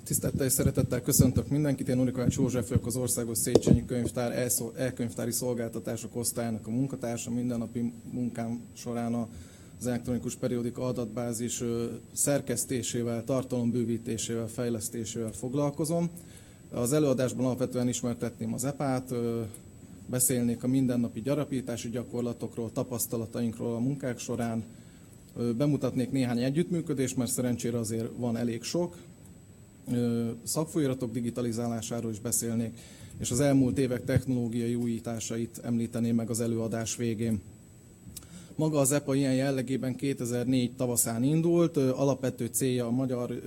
Tisztelettel és szeretettel köszöntök mindenkit, én Unikovács József vagyok, az Országos Széchenyi Könyvtár elkönyvtári szolgáltatások osztályának a munkatársa. Mindennapi munkám során az elektronikus periódika adatbázis szerkesztésével, tartalombővítésével, fejlesztésével foglalkozom. Az előadásban alapvetően ismertetném az EPA-t, beszélnék a mindennapi gyarapítási gyakorlatokról, tapasztalatainkról a munkák során, bemutatnék néhány együttműködést, mert szerencsére azért van elég sok, szakfolyóiratok digitalizálásáról is beszélnék, és az elmúlt évek technológiai újításait említeném meg az előadás végén. Maga az EPA ilyen jellegében 2004 tavaszán indult, alapvető célja a magyar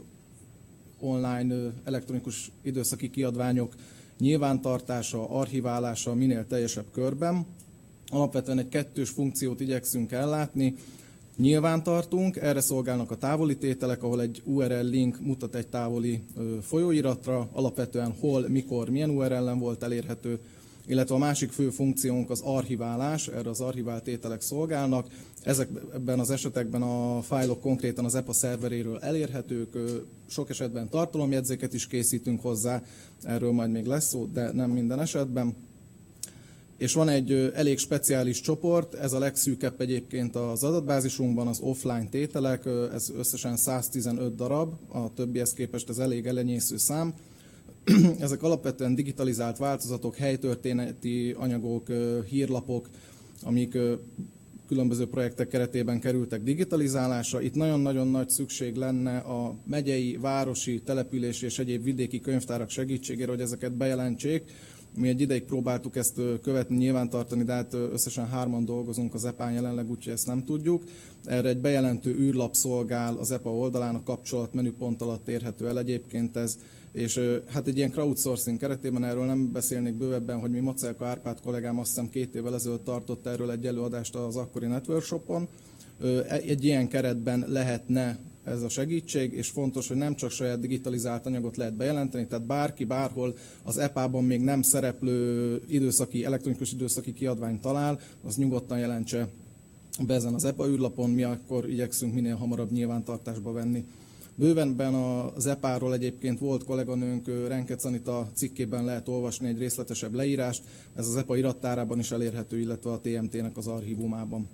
online elektronikus időszaki kiadványok nyilvántartása, archiválása minél teljesebb körben. Alapvetően egy kettős funkciót igyekszünk ellátni. Nyilvántartunk, erre szolgálnak a távoli tételek, ahol egy URL link mutat egy távoli folyóiratra, alapvetően hol, mikor, milyen URL-en volt elérhető, illetve a másik fő funkciónk az archiválás, erre az archivált tételek szolgálnak. Ezekben az esetekben a fájlok konkrétan az EPA szerveréről elérhetők, sok esetben tartalomjegyzéket is készítünk hozzá, erről majd még lesz szó, de nem minden esetben. És van egy elég speciális csoport, ez a legszűkebb egyébként az adatbázisunkban, az offline tételek, ez összesen 115 darab, a többihez képest ez elég elenyésző szám. Ezek alapvetően digitalizált változatok, helytörténeti anyagok, hírlapok, amik különböző projektek keretében kerültek digitalizálásra. Itt nagyon-nagyon nagy szükség lenne a megyei, városi, települési és egyéb vidéki könyvtárak segítségére, hogy ezeket bejelentsék. Mi egy ideig próbáltuk ezt követni, nyilvántartani, de hát összesen 3-an dolgozunk az EPA-n jelenleg, úgyhogy ezt nem tudjuk. Erre egy bejelentő űrlap szolgál az EPA oldalán, a kapcsolat menüpont alatt érhető el egyébként ez. És hát egy ilyen crowdsourcing keretében erről nem beszélnék bővebben, hogy mi Macelka Árpád kollégám azt hiszem 2 évvel ezelőtt tartott erről egy előadást az akkori Network Shopon. Egy ilyen keretben lehetne ez a segítség, és fontos, hogy nem csak saját digitalizált anyagot lehet bejelenteni, tehát bárki bárhol az EPA-ban még nem szereplő elektronikus időszaki kiadványt talál, az nyugodtan jelentse be ezen az EPA űrlapon, mi akkor igyekszünk minél hamarabb nyilvántartásba venni. Bővenben az EPA-ról egyébként volt kolléganőnk, Renkec Anita cikkében lehet olvasni egy részletesebb leírást, ez az EPA irattárában is elérhető, illetve a TMT-nek az archívumában.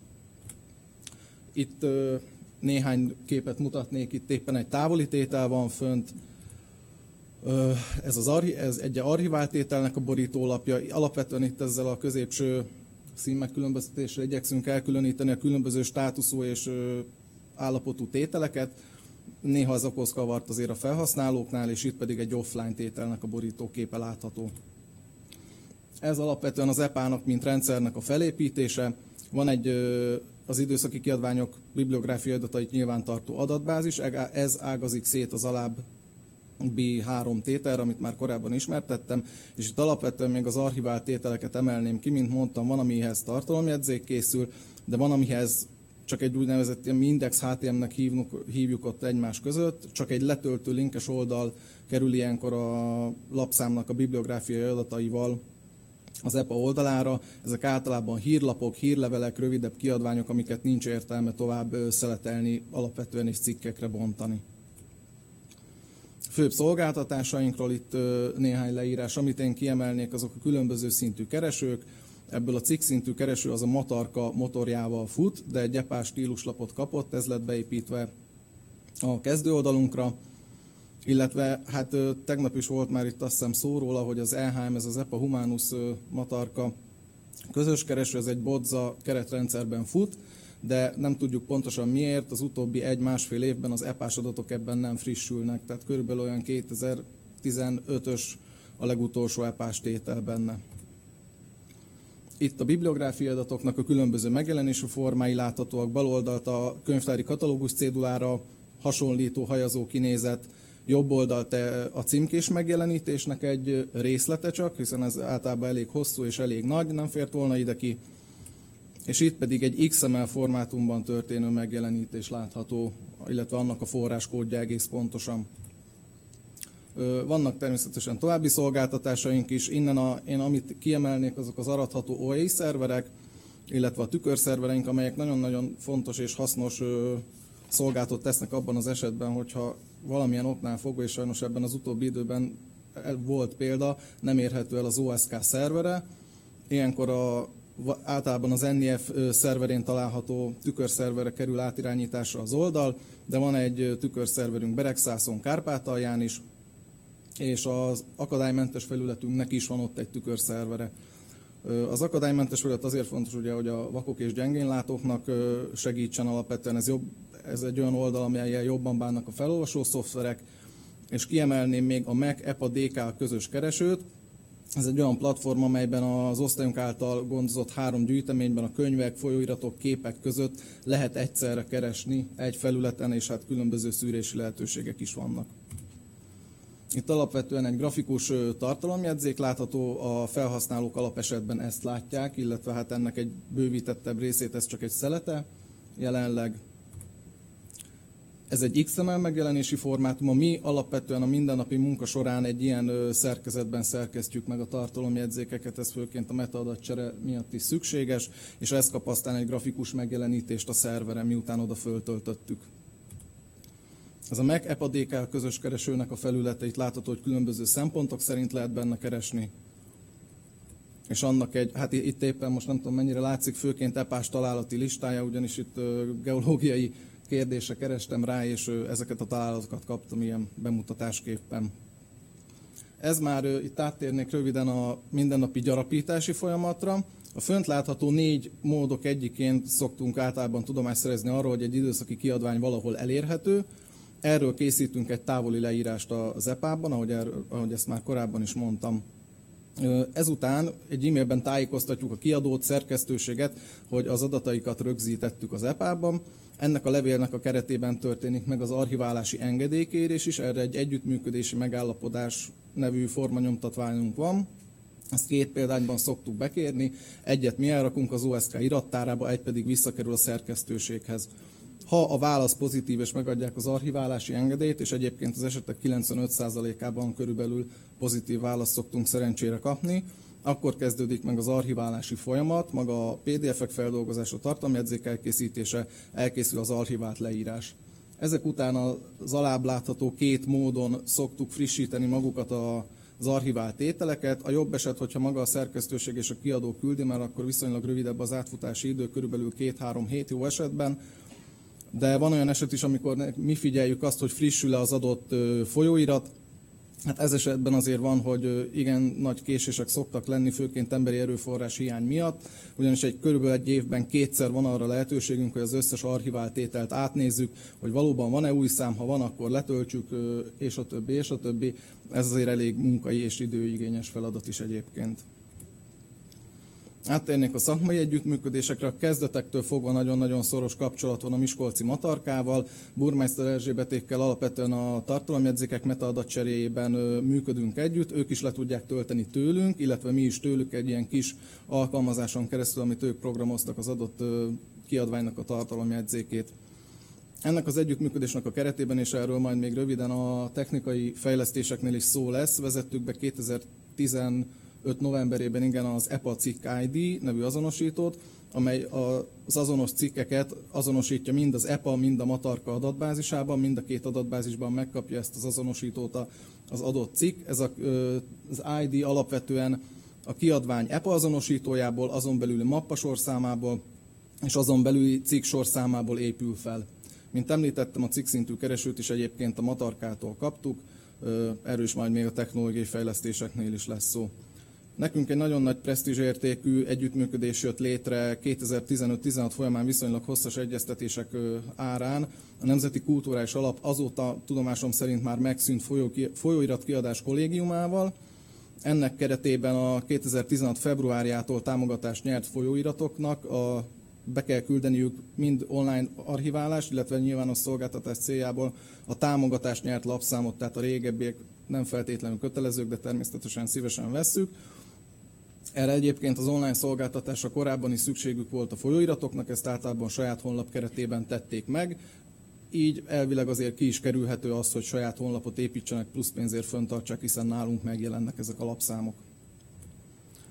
Itt néhány képet mutatnék, itt éppen egy távoli tétel van fönt, ez egy archivált tételnek a borítólapja, alapvetően itt ezzel a középső színmegkülönböztetésre igyekszünk elkülöníteni a különböző státuszú és állapotú tételeket, néha ez okoz kavart azért a felhasználóknál, és itt pedig egy offline tételnek a borítóképe látható. Ez alapvetően az EPA-nak, mint rendszernek a felépítése. Van egy az időszaki kiadványok bibliográfiai adatait nyilvántartó adatbázis, ez ágazik szét az alábbi 3 tételre, amit már korábban ismertettem, és itt alapvetően még az archivált tételeket emelném ki, mint mondtam, van, amihez tartalomjegyzék készül, de van, amihez csak egy úgynevezett index HTM-nek hívjuk ott egymás között, csak egy letöltő linkes oldal kerül ilyenkor a lapszámnak a bibliográfiai adataival az EPA oldalára. Ezek általában hírlapok, hírlevelek, rövidebb kiadványok, amiket nincs értelme tovább szeletelni, alapvetően és cikkekre bontani. Főbb szolgáltatásainkról itt néhány leírás, amit én kiemelnék, azok a különböző szintű keresők. Ebből a cikk szintű kereső az a Matarka motorjával fut, de egy EPA stíluslapot kapott, ez lett beépítve a kezdőoldalunkra. Illetve hát tegnap is volt már itt azt hiszem szó róla, hogy az EHM, ez az EPA Humanus Matarka közös kereső, ez egy Bodza keretrendszerben fut, de nem tudjuk pontosan miért, az utóbbi 1-1,5 évben az EPA-s adatok ebben nem frissülnek, tehát körülbelül olyan 2015-ös a legutolsó EPA-s tétel benne. Itt a bibliográfiai adatoknak a különböző megjelenési formái láthatóak, bal oldalt a könyvtári katalógus cédulára hasonlító hajazó kinézet, jobb oldalt a címkés megjelenítésnek egy részlete csak, hiszen ez általában elég hosszú és elég nagy, nem fért volna ide ki. És itt pedig egy XML formátumban történő megjelenítés látható, illetve annak a forráskódja egész pontosan. Vannak természetesen további szolgáltatásaink is. Innen én amit kiemelnék, azok az aratható OA szerverek, illetve a tükörszervereink, amelyek nagyon-nagyon fontos és hasznos szolgáltat tesznek abban az esetben, hogyha valamilyen oknál fogva, és sajnos ebben az utóbbi időben volt példa, nem érhető el az OSK szervere. Ilyenkor általában az NIF szerverén található tükörszerverre kerül átirányításra az oldal, de van egy tükörszerverünk Beregszászon, Kárpátalján is, és az akadálymentes felületünknek is van ott egy tükörszervere. Az akadálymentes felület azért fontos, ugye, hogy a vakok és gyengénlátóknak segítsen alapvetően. Ez egy olyan oldal, amellyel jobban bánnak a felolvasó szoftverek, és kiemelném még a Mac EPA DK közös keresőt. Ez egy olyan platform, amelyben az osztályunk által gondozott 3 gyűjteményben a könyvek, folyóiratok, képek között lehet egyszerre keresni egy felületen, és hát különböző szűrési lehetőségek is vannak. Itt alapvetően egy grafikus tartalomjegyzék látható, a felhasználók alapesetben ezt látják, illetve hát ennek egy bővítettebb részét, ez csak egy szelete jelenleg. Ez egy XML megjelenési formátum, mi alapvetően a mindennapi munka során egy ilyen szerkezetben szerkesztjük meg a tartalomjegyzékeket, ez főként a metaadatcsere miatt is szükséges, és ez kap aztán egy grafikus megjelenítést a szerveren, miután oda föltöltöttük. Ez a Mac EPA DK közös keresőnek a felülete, itt látható, hogy különböző szempontok szerint lehet benne keresni. És annak hát itt éppen most nem tudom mennyire látszik, főként EPA-s találati listája, ugyanis itt geológiai kérdésre kerestem rá, és ezeket a találatokat kaptam ilyen bemutatásképpen. Ez már, itt áttérnék röviden a mindennapi gyarapítási folyamatra. A fönt látható 4 módok egyiként szoktunk általában tudomást szerezni arról, hogy egy időszaki kiadvány valahol elérhető. Erről készítünk egy távoli leírást az EPA-ban, ahogy ezt már korábban is mondtam. Ezután egy e-mailben tájékoztatjuk a kiadót, szerkesztőséget, hogy az adataikat rögzítettük az EPA-ban. Ennek a levélnek a keretében történik meg az archiválási engedélykérés is, erre egy együttműködési megállapodás nevű formanyomtatványunk van. Ezt 2 példányban szoktuk bekérni, egyet mi elrakunk az OSK irattárába, egy pedig visszakerül a szerkesztőséghez. Ha a válasz pozitív és megadják az archiválási engedélyt, és egyébként az esetek 95%-ában körülbelül pozitív választ szoktunk szerencsére kapni, akkor kezdődik meg az archiválási folyamat, maga a PDF-ek feldolgozása, tartalomjegyzék elkészítése, elkészül az archivált leírás. Ezek után az alább látható 2 módon szoktuk frissíteni magukat az archivált tételeket. A jobb eset, hogyha maga a szerkesztőség és a kiadó küldi, mert akkor viszonylag rövidebb az átfutási idő, körülbelül 2-3 hét jó esetben. De van olyan eset is, amikor mi figyeljük azt, hogy frissül-e az adott folyóirat. Hát ez esetben azért van, hogy igen nagy késések szoktak lenni, főként emberi erőforrás hiány miatt, ugyanis körülbelül egy évben 2-szer van arra lehetőségünk, hogy az összes archivált tételt átnézzük, hogy valóban van-e új szám, ha van, akkor letöltsük, és a többi, és a többi. Ez azért elég munkai és időigényes feladat is egyébként. Áttérnék a szakmai együttműködésekre. A kezdetektől fogva nagyon-nagyon szoros kapcsolat van a miskolci Matarkával. Burmeister Erzsébetékkel alapvetően a tartalomjegyzékek metaadatcseréjében működünk együtt. Ők is le tudják tölteni tőlünk, illetve mi is tőlük egy ilyen kis alkalmazáson keresztül, amit ők programoztak az adott kiadványnak a tartalomjegyzékét. Ennek az együttműködésnek a keretében, és erről majd még röviden a technikai fejlesztéseknél is szó lesz, vezettük be 2015 novemberében igen az EPA cikk ID nevű azonosítót, amely az azonos cikkeket azonosítja mind az EPA, mind a Matarka adatbázisában, mind a 2 adatbázisban megkapja ezt az azonosítót az adott cikk. Ez az ID alapvetően a kiadvány EPA azonosítójából, azon belüli mappasorszámából és azon belüli cikk sorszámából épül fel. Mint említettem, a cikkszintű keresőt is egyébként a Matarkától kaptuk, erről is majd még a technológiai fejlesztéseknél is lesz szó. Nekünk egy nagyon nagy presztízsértékű együttműködés jött létre 2015-16 folyamán viszonylag hosszas egyeztetések árán. A Nemzeti Kulturális Alap azóta tudomásom szerint már megszűnt folyóiratkiadás kollégiumával. Ennek keretében a 2016 februárjától támogatást nyert folyóiratoknak be kell küldeniük mind online archiválást, illetve nyilvános szolgáltatás céljából a támogatást nyert lapszámot, tehát a régebbiek nem feltétlenül kötelezők, de természetesen szívesen vesszük. Erre egyébként az online szolgáltatásra korábban is szükségük volt a folyóiratoknak, ezt általában saját honlap keretében tették meg. Így elvileg azért ki is kerülhető az, hogy saját honlapot építsenek, plusz pénzért föntartsák, hiszen nálunk megjelennek ezek a lapszámok.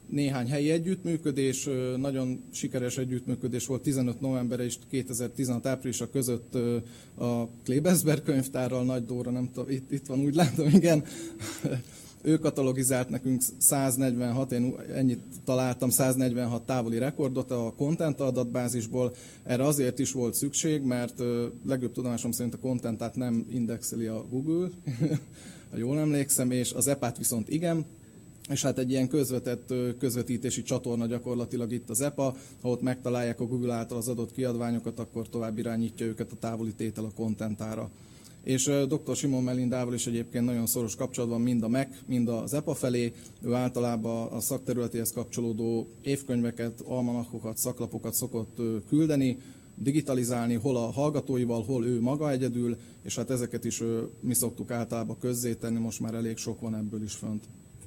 néhány helyi együttműködés, nagyon sikeres együttműködés volt 15 november és 2016 áprilisa között a Klebersberg könyvtárral, Nagy Dóra, nem tudom, itt van, úgy látom, igen. Ő katalogizált nekünk 146, én ennyit találtam, 146 távoli rekordot a content adatbázisból. Erre azért is volt szükség, mert legjobb tudomásom szerint a contentát nem indexeli a Google, ha jól emlékszem, és az EPA-t viszont igen. És hát egy ilyen közvetett közvetítési csatorna gyakorlatilag itt az EPA, ha ott megtalálják a Google által az adott kiadványokat, akkor tovább irányítja őket a távoli tétel a contentára. És dr. Simon Melindával is egyébként nagyon szoros kapcsolatban mind a MEC, mind az EPA felé. Ő általában a szakterületéhez kapcsolódó évkönyveket, almanakokat, szaklapokat szokott küldeni, digitalizálni, hol a hallgatóival, hol ő maga egyedül, és hát ezeket is mi szoktuk általában közzétenni, most már elég sok van ebből is fönt.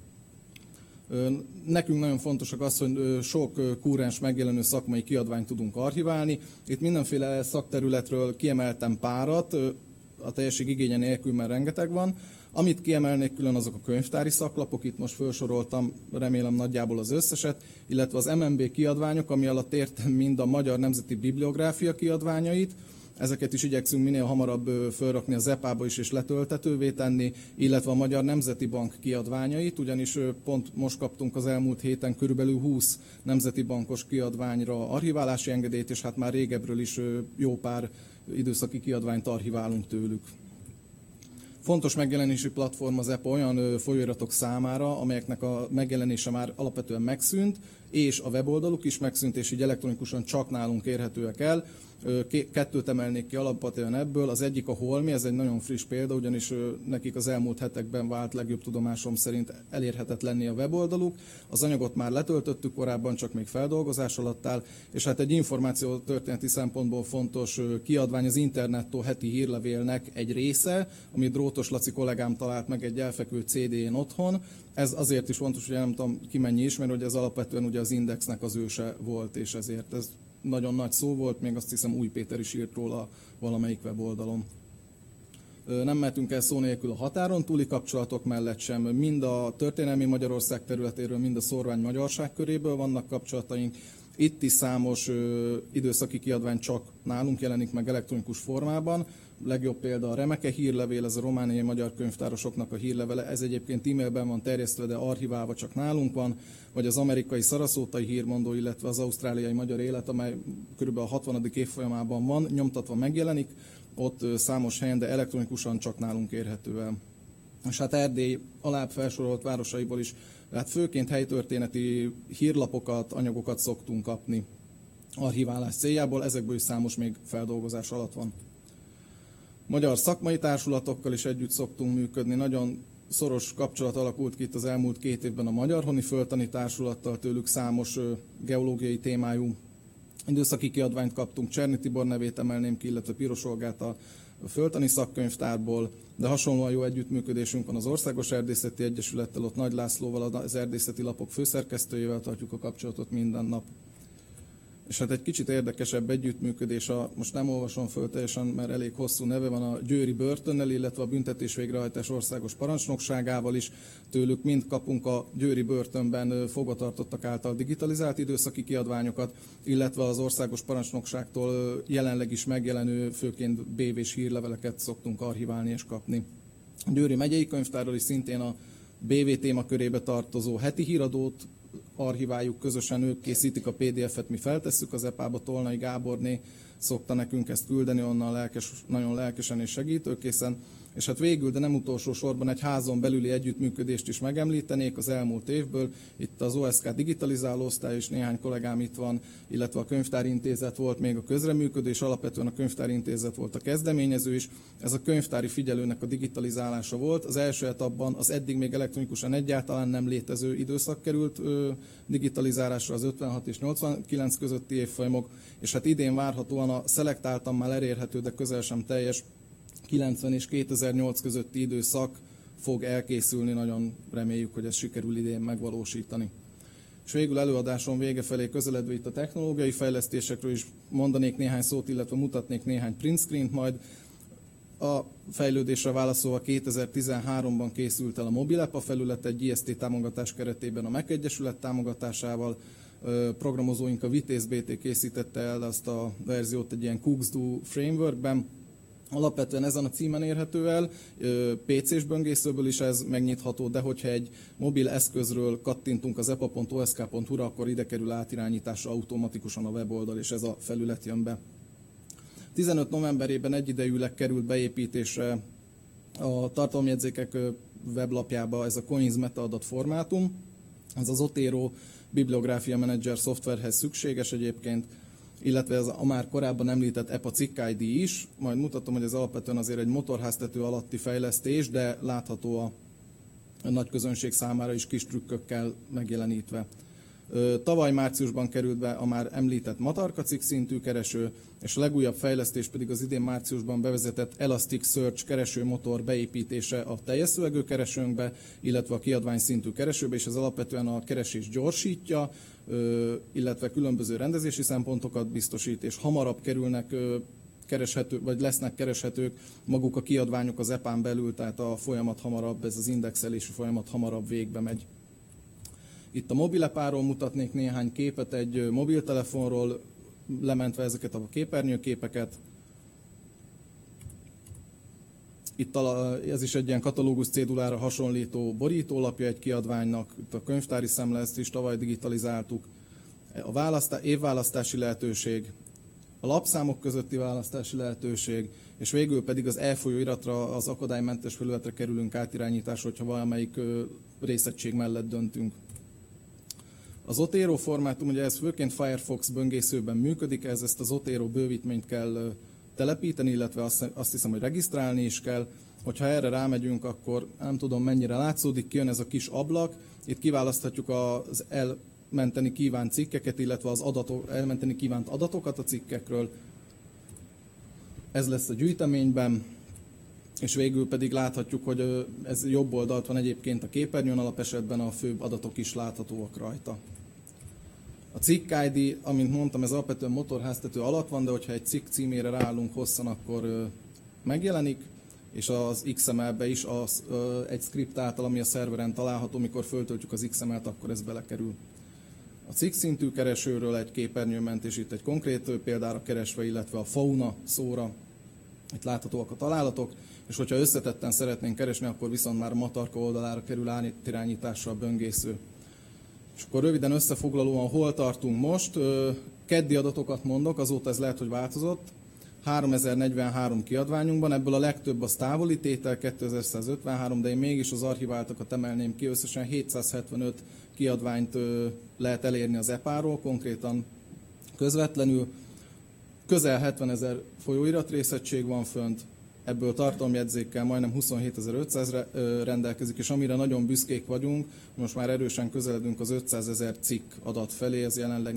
Nekünk nagyon fontosak az, hogy sok kúrens megjelenő szakmai kiadványt tudunk archiválni. Itt mindenféle szakterületről kiemeltem párat, a teljesség igénye nélkül, mert rengeteg van. Amit kiemelnék külön, azok a könyvtári szaklapok, itt most felsoroltam, remélem nagyjából az összeset, illetve az MNB kiadványok, ami alatt értem mind a Magyar Nemzeti Bibliográfia kiadványait. Ezeket is igyekszünk minél hamarabb felrakni az EPA-ba is és letöltetővé tenni, illetve a Magyar Nemzeti Bank kiadványait, ugyanis pont most kaptunk az elmúlt héten körülbelül 20 nemzeti bankos kiadványra archiválási engedélyt, és hát már régebbről is jó pár időszaki kiadványt archiválunk tőlük. Fontos megjelenési platform az EPA olyan folyóiratok számára, amelyeknek a megjelenése már alapvetően megszűnt, és a weboldaluk is megszűnt, és így elektronikusan csak nálunk érhetőek el. Kettőt emelnék ki alapvetően ebből. Az egyik a Holmi, ez egy nagyon friss példa, ugyanis nekik az elmúlt hetekben vált legjobb tudomásom szerint elérhetetlenné a weboldaluk. Az anyagot már letöltöttük korábban, csak még feldolgozás alatt áll, és hát egy információ történeti szempontból fontos kiadvány az Internettó heti hírlevélnek egy része, amit Drótos Laci kollégám talált meg egy elfekvő CD-n otthon. Ez azért is fontos, hogy nem tudom ki mennyi ismer, hogy ez alapvetően ugye az Indexnek az őse volt, és ezért ez nagyon nagy szó volt, még azt hiszem Új Péter is írt róla valamelyik weboldalon. Nem mehetünk el szó nélkül a határon túli kapcsolatok mellett sem, mind a történelmi Magyarország területéről, mind a szórvány magyarság köréből vannak kapcsolataink. Itt is számos időszaki kiadvány csak nálunk jelenik meg elektronikus formában. Legjobb példa a Remeke hírlevél, ez a romániai magyar könyvtárosoknak a hírlevele, ez egyébként e-mailben van terjesztve, de archiválva csak nálunk van, vagy az amerikai szaraszótai hírmondó, illetve az ausztráliai magyar élet, amely kb. A 60. évfolyamában van, nyomtatva megjelenik, ott számos helyen, de elektronikusan csak nálunk érhető el. És hát Erdély alább felsorolt városaiból is, hát főként helytörténeti hírlapokat, anyagokat szoktunk kapni archiválás céljából, ezekből is számos még feldolgozás alatt van. Magyar szakmai társulatokkal is együtt szoktunk működni, nagyon szoros kapcsolat alakult ki itt az elmúlt 2 évben a Magyar Honi Földtani Társulattal, tőlük számos geológiai témájú időszaki kiadványt kaptunk, Cserny Tibor nevét emelném ki, illetve Piros Olgát a Földtani Szakkönyvtárból, de hasonlóan jó együttműködésünk van az Országos Erdészeti Egyesülettel, ott Nagy Lászlóval, az erdészeti lapok főszerkesztőjével tartjuk a kapcsolatot minden nap. És hát egy kicsit érdekesebb együttműködés, most nem olvasom föl teljesen, mert elég hosszú neve van, a Győri Börtönnel, illetve a Büntetés Végrehajtás Országos Parancsnokságával is. Tőlük mind kapunk a Győri Börtönben fogvatartottak által digitalizált időszaki kiadványokat, illetve az Országos Parancsnokságtól jelenleg is megjelenő, főként BV-s hírleveleket szoktunk archiválni és kapni. A Győri Megyei Könyvtárral is szintén a BV témakörébe tartozó heti híradót archiváljuk közösen, ők készítik a PDF-et, mi feltesszük az EPA-ba, Tolnai Gáborné szokta nekünk ezt küldeni, onnan nagyon lelkesen és segítőkészen. És hát végül, de nem utolsó sorban egy házon belüli együttműködést is megemlítenék az elmúlt évből. Itt az OSK digitalizáló osztály és néhány kollégám itt van, illetve a Könyvtárintézet volt még a közreműködés, alapvetően a Könyvtárintézet volt a kezdeményező is. Ez a könyvtári figyelőnek a digitalizálása volt. Az első etapban az eddig még elektronikusan egyáltalán nem létező időszak került digitalizálásra, az 56 és 89 közötti évfolyamok, és hát idén várhatóan a szelektáltan már elérhető, de közel sem teljes 90 és 2008 közötti időszak fog elkészülni, nagyon reméljük, hogy ezt sikerül idén megvalósítani. És végül előadásom vége felé közeledve itt a technológiai fejlesztésekről is mondanék néhány szót, illetve mutatnék néhány print screent majd. A fejlődésre válaszolva 2013-ban készült el a MobileApp, a felület egy IST támogatás keretében a Mac Egyesület támogatásával. Programozóink a Vitéz BT készítette el azt a verziót egy ilyen CooksDo frameworkben. Alapvetően ezen a címen érhető el, PC-s böngészőből is ez megnyitható, de hogyha egy mobil eszközről kattintunk az epa.osk.hu-ra, akkor ide kerül átirányításra automatikusan a weboldal, és ez a felület jön be. 15 novemberében egyidejűleg került beépítésre a tartalomjegyzékek weblapjába ez a Coins metaadat formátum. Ez az Otero bibliográfia menedzser szoftverhez szükséges egyébként, illetve ez a már korábban említett EPA cikk ID is. Majd mutatom, hogy ez alapvetően azért egy motorháztető alatti fejlesztés, de látható a nagy közönség számára is kis trükkökkel megjelenítve. Tavaly márciusban került be a már említett Matarka cikk szintű kereső, és a legújabb fejlesztés pedig az idén márciusban bevezetett Elasticsearch keresőmotor beépítése a teljes szövegű keresőnkbe, illetve a kiadvány szintű keresőbe, és ez alapvetően a keresést gyorsítja, illetve különböző rendezési szempontokat biztosít, és hamarabb kerülnek kereshető, vagy lesznek kereshetők maguk a kiadványok az EPA-n belül, tehát a folyamat hamarabb, ez az indexelési folyamat hamarabb végbe megy. Itt a mobilepáról mutatnék néhány képet, egy mobiltelefonról lementve ezeket a képernyőképeket. Itt ez is egy ilyen katalógus cédulára hasonlító borítólapja egy kiadványnak, itt a könyvtári szemle, ezt is tavaly digitalizáltuk. A évválasztási lehetőség, a lapszámok közötti választási lehetőség, és végül pedig az e-folyóiratra, az akadálymentes felületre kerülünk átirányításra, hogyha valamelyik részegység mellett döntünk. Az Otero formátum, ugye ez főként Firefox böngészőben működik, ezt az Otero bővítményt kell telepíteni, illetve azt hiszem, hogy regisztrálni is kell. Hogyha erre rámegyünk, akkor nem tudom mennyire látszódik, kijön ez a kis ablak. Itt kiválaszthatjuk az elmenteni kívánt cikkeket, illetve az elmenteni kívánt adatokat a cikkekről. Ez lesz a gyűjteményben, és végül pedig láthatjuk, hogy ez jobb oldalt van egyébként a képernyőn, alapesetben a főbb adatok is láthatóak rajta. A cikk ID, amint mondtam, ez alapvetően motorháztető alatt van, de hogyha egy cikk címére ráállunk hosszan, akkor megjelenik, és az XML-be is egy script által, ami a szerveren található, mikor föltöltjük az XML-t, akkor ez belekerül. A cikk szintű keresőről egy képernyő ment, és itt egy konkrét példára keresve, illetve a fauna szóra, itt láthatóak a találatok, és hogyha összetetten szeretnénk keresni, akkor viszont már a Matarka oldalára kerül átirányításra a böngésző. És akkor röviden összefoglalóan hol tartunk most. Keddi adatokat mondok, azóta ez lehet, hogy változott. 3043 kiadványunkban, ebből a legtöbb az távoli tétel, 2153, de én mégis az archiváltakat emelném ki, összesen 775 kiadványt lehet elérni az EPA-ról, konkrétan közvetlenül. Közel 70 000 folyóiratrészettség van fönt, ebből tartalomjegyzékkel majdnem 27.500 rendelkezik, és amire nagyon büszkék vagyunk, most már erősen közeledünk az 500 000 cikk adat felé, ez jelenleg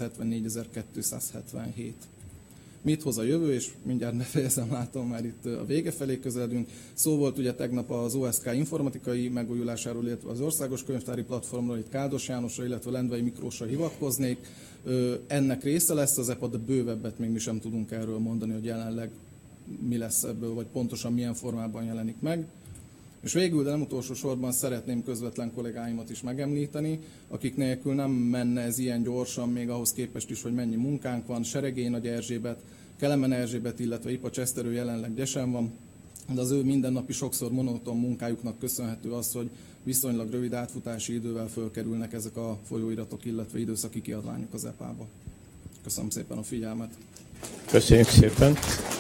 474.277. Mit hoz a jövő, és mindjárt befejezem, látom, már itt a vége felé közeledünk. Szó volt ugye tegnap az OSK informatikai megújulásáról, illetve az országos könyvtári platformról, itt Káldos Jánosra, illetve Lendvai Miklósra hivatkoznék. Ennek része lesz az EPA, de bővebbet még mi sem tudunk erről mondani, hogy jelenleg mi lesz ebből, vagy pontosan milyen formában jelenik meg. És végül, de nem utolsó sorban szeretném közvetlen kollégáimat is megemlíteni, akik nélkül nem menne ez ilyen gyorsan, még ahhoz képest is, hogy mennyi munkánk van. Seregély Nagy Erzsébet, Kelemen Erzsébet, illetve Ipa Cseszterő jelenleg gyesen van, de az ő mindennapi sokszor monoton munkájuknak köszönhető az, hogy viszonylag rövid átfutási idővel fölkerülnek ezek a folyóiratok, illetve időszaki kiadványok az EPA-ba. Köszönöm szépen a figyelmet! Köszönjük szépen!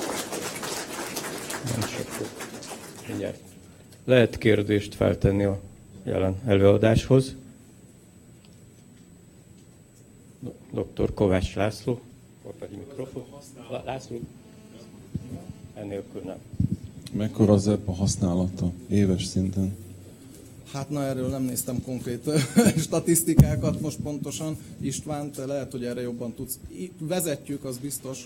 Lehet kérdést feltenni a jelen előadáshoz. Dr. Kovács László. Mikrofon. László. Ennélkül nem. Mekkora az EPA használata éves szinten? Hát na, erről nem néztem konkrét statisztikákat most pontosan. István, te lehet, hogy erre jobban tudsz. Vezetjük, az biztos.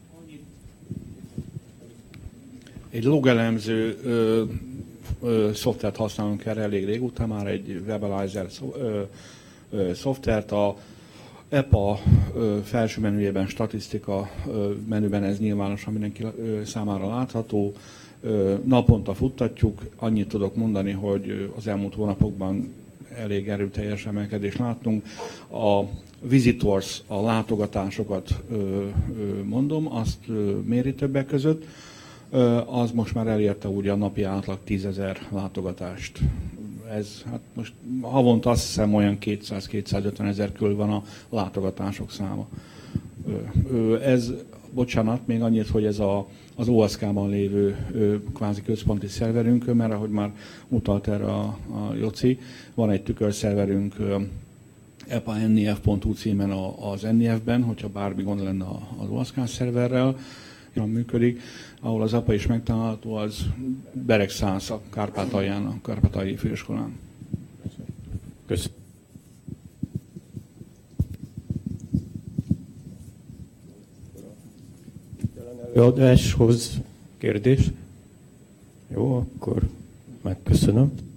Egy logelemző szoftvert használunk erre elég régóta, már egy Webalizer szoftvert. A EPA felső menüjében, statisztika menüben ez nyilvánosan mindenki számára látható. naponta futtatjuk. Annyit tudok mondani, hogy az elmúlt hónapokban elég erőteljes emelkedést láttunk. A visitors, a látogatásokat mondom, azt méri többek között, az most már elérte ugye a napi átlag 10 000 látogatást. Ez hát most havonta azt hiszem olyan 200-250 ezer körül van a látogatások száma. Ez, bocsánat, még annyit, hogy ez az OSK-ban lévő kvázi központi szerverünk, mert ahogy már utalt erre a Joci, van egy tükörszerverünk epa.nef.hu címen az NEF-ben, hogyha bármi gond lenne az OSK szerverrel, működik, ahol az EPA is megtalálható, az Beregszász a Kárpátalján, a Kárpátalji Főiskolán. Köszönöm. Előadáshoz kérdés? Jó, akkor megköszönöm.